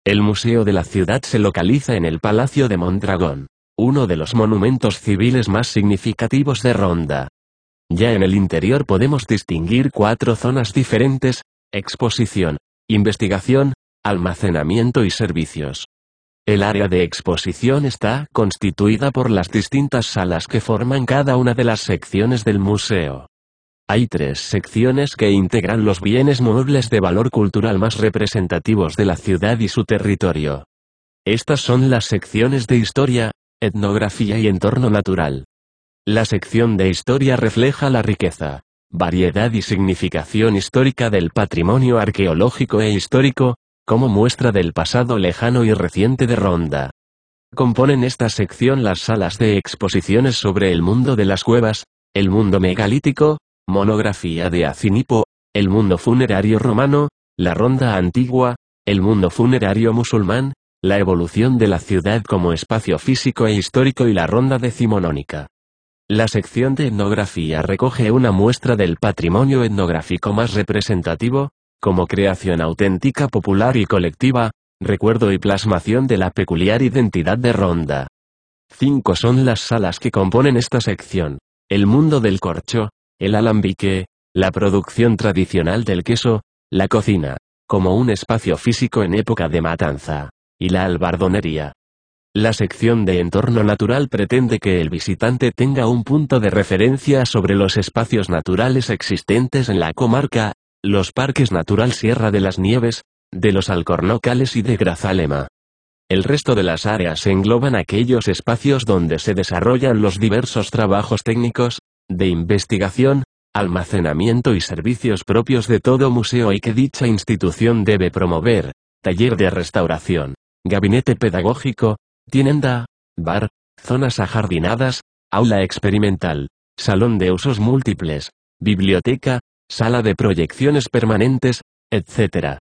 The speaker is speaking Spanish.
El Museo de la Ciudad se localiza en el Palacio de Mondragón, uno de los monumentos civiles más significativos de Ronda. Ya en el interior podemos distinguir 4 zonas diferentes: exposición, investigación, almacenamiento y servicios. El área de exposición está constituida por las distintas salas que forman cada una de las secciones del museo. Hay 3 secciones que integran los bienes muebles de valor cultural más representativos de la ciudad y su territorio. Estas son las secciones de historia, etnografía y entorno natural. La sección de historia refleja la riqueza, variedad y significación histórica del patrimonio arqueológico e histórico, como muestra del pasado lejano y reciente de Ronda. Componen esta sección las salas de exposiciones sobre el mundo de las cuevas, el mundo megalítico, monografía de Acinipo, el mundo funerario romano, la Ronda antigua, el mundo funerario musulmán, la evolución de la ciudad como espacio físico e histórico y la Ronda decimonónica. La sección de etnografía recoge una muestra del patrimonio etnográfico más representativo, como creación auténtica popular y colectiva, recuerdo y plasmación de la peculiar identidad de Ronda. 5 son las salas que componen esta sección: el mundo del corcho, el alambique, la producción tradicional del queso, la cocina, como un espacio físico en época de matanza, y la albardonería. La sección de entorno natural pretende que el visitante tenga un punto de referencia sobre los espacios naturales existentes en la comarca, los parques natural Sierra de las Nieves, de los Alcornocales y de Grazalema. El resto de las áreas engloban aquellos espacios donde se desarrollan los diversos trabajos técnicos, de investigación, almacenamiento y servicios propios de todo museo y que dicha institución debe promover: taller de restauración, gabinete pedagógico, tienda, bar, zonas ajardinadas, aula experimental, salón de usos múltiples, biblioteca, sala de proyecciones permanentes, etc.